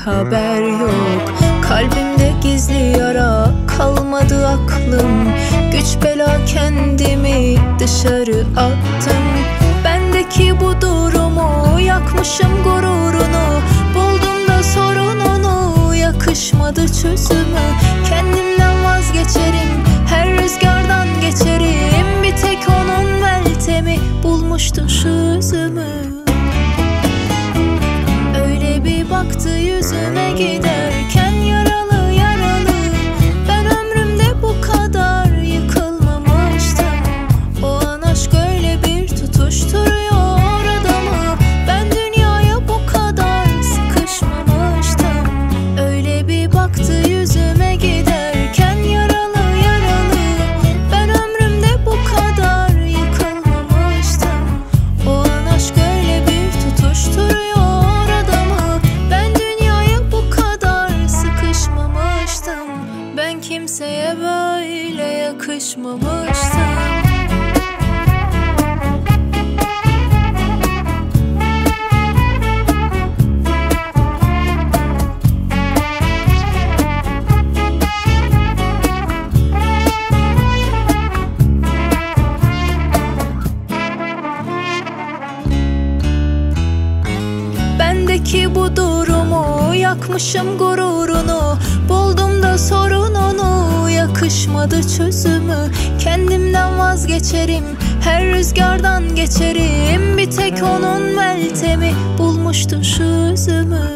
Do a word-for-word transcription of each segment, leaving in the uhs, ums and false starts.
haber yok. Kalbimde gizli yara, kalmadı aklım. Güç bela kendimi dışarı attım. Bendeki bu durumu, yakmışım gururunu. Buldum da sorununu, yakışmadı çözümü. Kendimden vazgeçerim, her rüzgardan geçerim. Bir tek onun meltemi bulmuştu şu üzümü. Öyle bir baktı yüzüme giderken, yaralı yaralı. Ben ömrümde bu kadar yıkılmamıştım. O an aşk öyle bir tutuşturuyor adamı. Ben dünyaya bu kadar sıkışmamıştım. Öyle bir baktı yüzüme giderken, yaralı yaralı. Ben ömrümde bu kadar yıkılmamıştım. O an aşk öyle bir tutuşturuyor adamı. Ben dünyaya bu kadar sıkışmamıştım. Ben kimseye böyle yakışmamıştım. Bendeki bu durumu, yakmışım gururunu. Buldum da sorununu, yakışmadı çözümü. Kendimden vazgeçerim, her rüzgardan geçerim. Bir tek onun meltemi bulmuştu şu üzümü.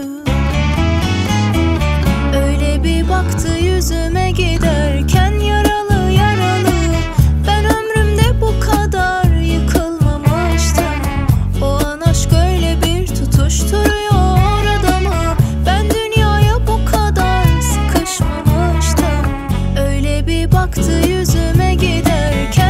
Öyle bir baktı yüzüme giderken, yaralı yaralı. Ben ömrümde bu kadar yıkılmamıştım. O an aşk öyle bir tutuşturuyor adamı. Ben dünyaya bu kadar sıkışmamıştım. Öyle bir baktı yüzüme giderken,